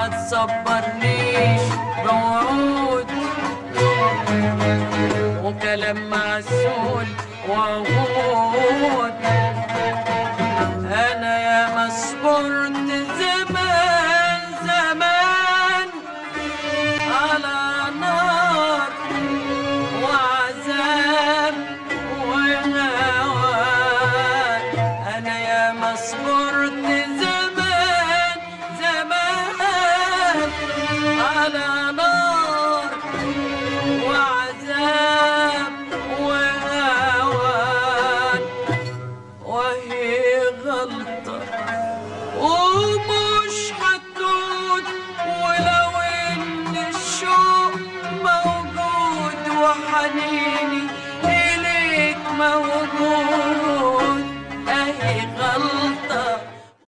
ما تصبرنيش بوعود وكلام معسول وعهود. انا يا ما صبرت زمان